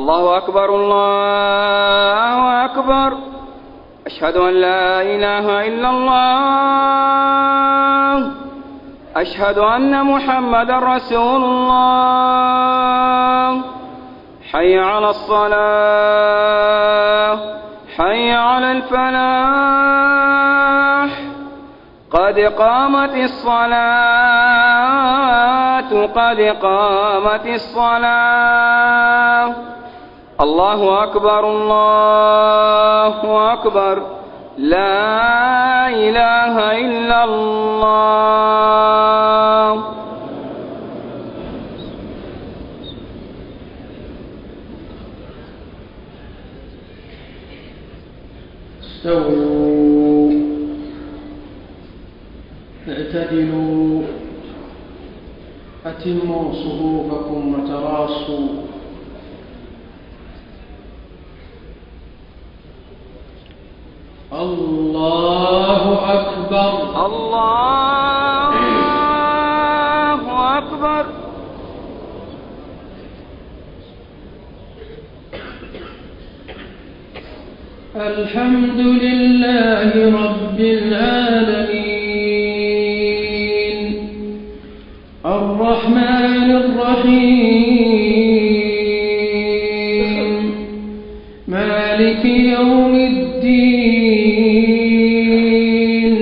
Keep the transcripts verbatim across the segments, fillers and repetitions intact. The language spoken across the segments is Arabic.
الله أكبر الله أكبر. أشهد أن لا إله إلا الله. أشهد أن محمدا رسول الله. حي على الصلاة، حي على الفلاح، قد قامت الصلاة، قد قامت الصلاة. الله أكبر الله أكبر. لا إله إلا الله. استووا، اعتدلوا، أتموا صفوفكم وتراصوا. الله أكبر الله أكبر. الحمد لله رب العالمين، الرحمن الرحيم، مالك يوم الدين،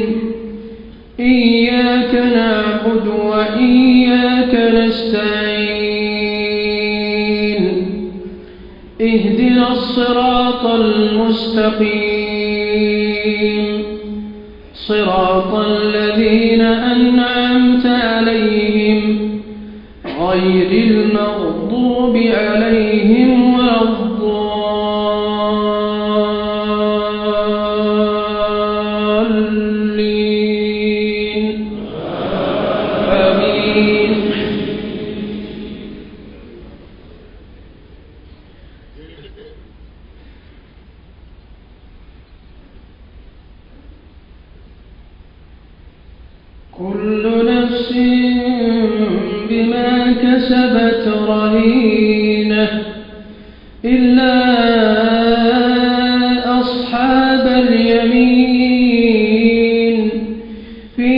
إياك نعبد وإياك نستعين، اهدنا الصراط المستقيم، صراط الذين أنعمت عليهم غير المغضوب عليهم ولا الضالين. آمين. كل نفس بما كسبت رهينة إلا أصحاب اليمين في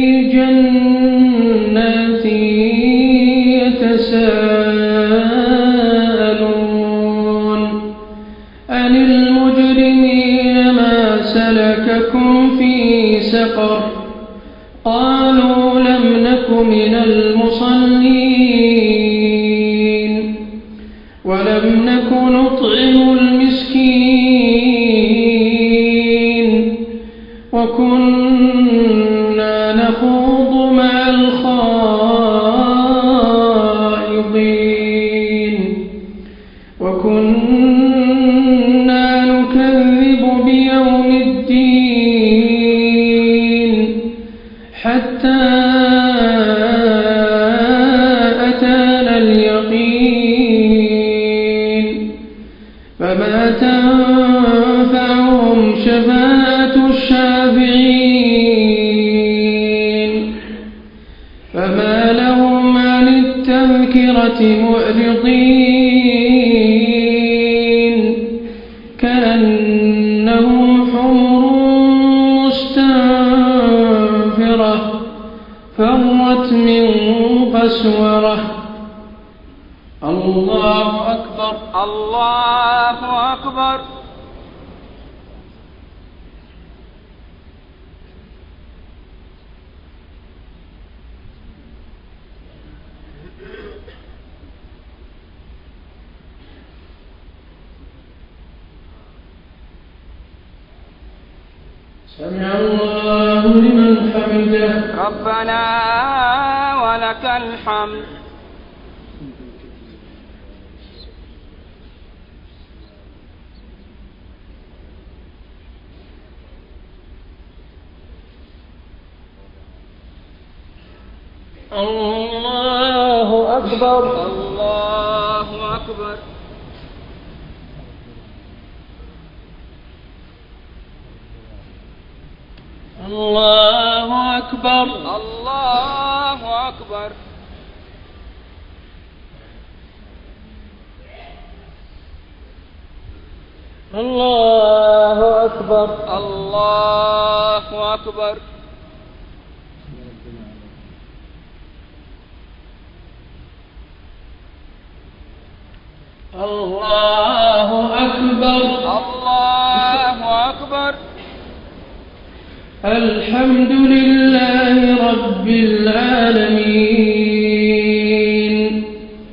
جنات يتساءلون عن المجرمين ما سلككم في سقر قالوا لم نك من المصلين ولم نك نطعم المسكين وكنا نخوض مع الخائضين وكنا نكذب بيوم الدين حتى أتانا اليقين فما تنفعهم شفاعة الشافعين فما لهم عن التذكرة معرضين كأنهم حمر مستنفرة فرت من قسورة. الله أكبر الله أكبر. سمع الله لمن حمده. ربنا ولك الحمد. الله أكبر الله أكبر. الله أكبر. الله أكبر. الله أكبر. الله أكبر. الله أكبر. الله أكبر. الحمد لله رب العالمين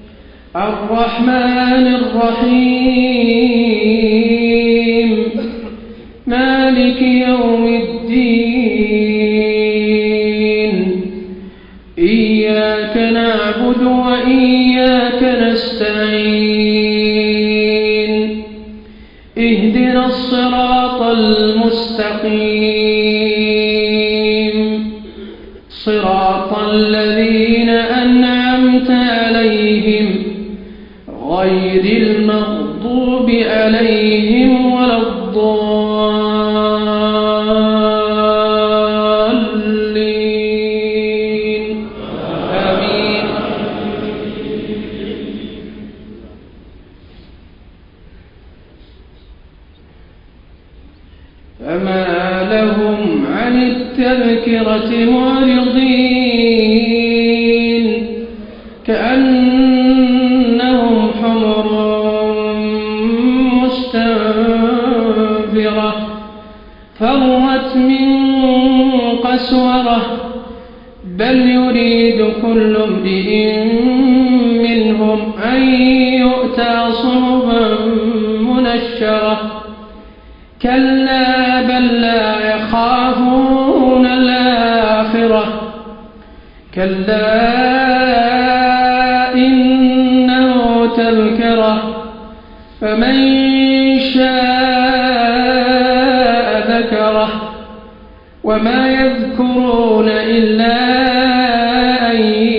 الرحمن الرحيم مالك يوم الدين إياك نعبد وإياك نستعين اهدنا الصراط المستقيم صراط الذين أنعمت عليهم غير المغضوب عليهم ولا الضالين آمين. فما لهم عن التذكرة معرضين كأنهم حمر مستنفرة فرت من قسورة بل يريد كل امرئ منهم أن يؤتى صحفا منشرة كلا بل لا يخافون الآخرة كلا إنه تذكرة فمن شاء ذكره وما يذكرون إلا أن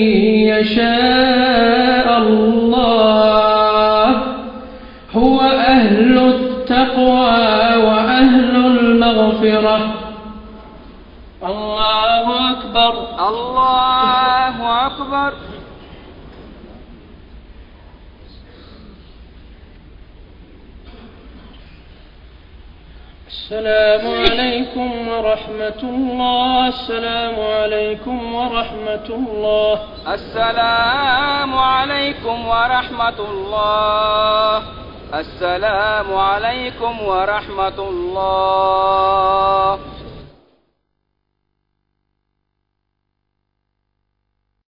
يشاء الله هو أهل التقوى وأهل المغفرة. الله أكبر. الله أكبر. السلام عليكم ورحمة الله. السلام عليكم ورحمة الله. السلام عليكم ورحمة الله. السلام عليكم ورحمة الله.